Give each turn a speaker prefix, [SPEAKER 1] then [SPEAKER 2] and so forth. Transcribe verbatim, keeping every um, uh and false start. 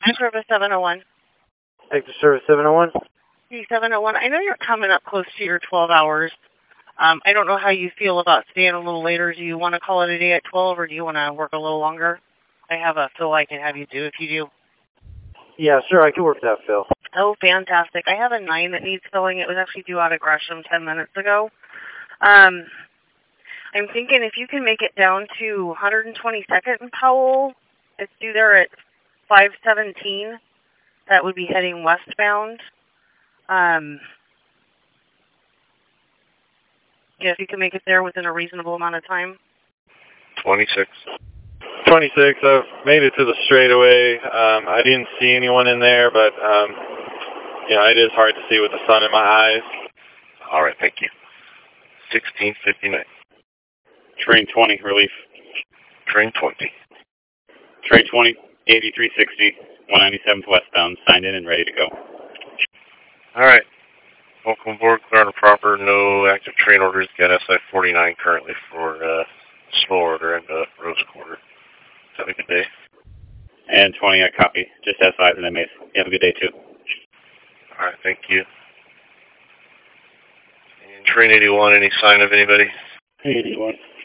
[SPEAKER 1] Service seven oh one.
[SPEAKER 2] Active Service seven oh one.
[SPEAKER 1] seven oh one. I know you're coming up close to your twelve hours. Um, I don't know how you feel about staying a little later. Do you want to call it a day at twelve, or do you want to work a little longer? I have a fill I can have you do if you do.
[SPEAKER 2] Yeah, sure, I can work that fill.
[SPEAKER 1] Oh, fantastic. I have a nine that needs filling. It was actually due out of Gresham ten minutes ago. Um, I'm thinking if you can make it down to one hundred twenty-second and Powell, it's due there at five seventeen. That would be heading westbound. Um, yeah, if you can make it there within a reasonable amount of time.
[SPEAKER 3] twenty-six.
[SPEAKER 4] twenty-six, I've made it to the straightaway. Um, I didn't see anyone in there, but, um, you know, it is hard to see with the sun in my eyes.
[SPEAKER 3] All right, thank you. sixteen fifty-nine.
[SPEAKER 5] Train twenty, relief.
[SPEAKER 3] Train twenty.
[SPEAKER 5] Train twenty, eighty-three sixty, one ninety-seventh westbound, signed in and ready to go.
[SPEAKER 3] All right. Welcome aboard, clear and proper. No active train orders. Got S I forty-nine currently for uh, slow order and uh, Rose Quarter. Have a good day.
[SPEAKER 5] And twenty, I copy. Just S Is and M As. You have a good day, too.
[SPEAKER 3] All right, thank you. And train eighty-one, any sign of anybody?
[SPEAKER 5] eighty-one.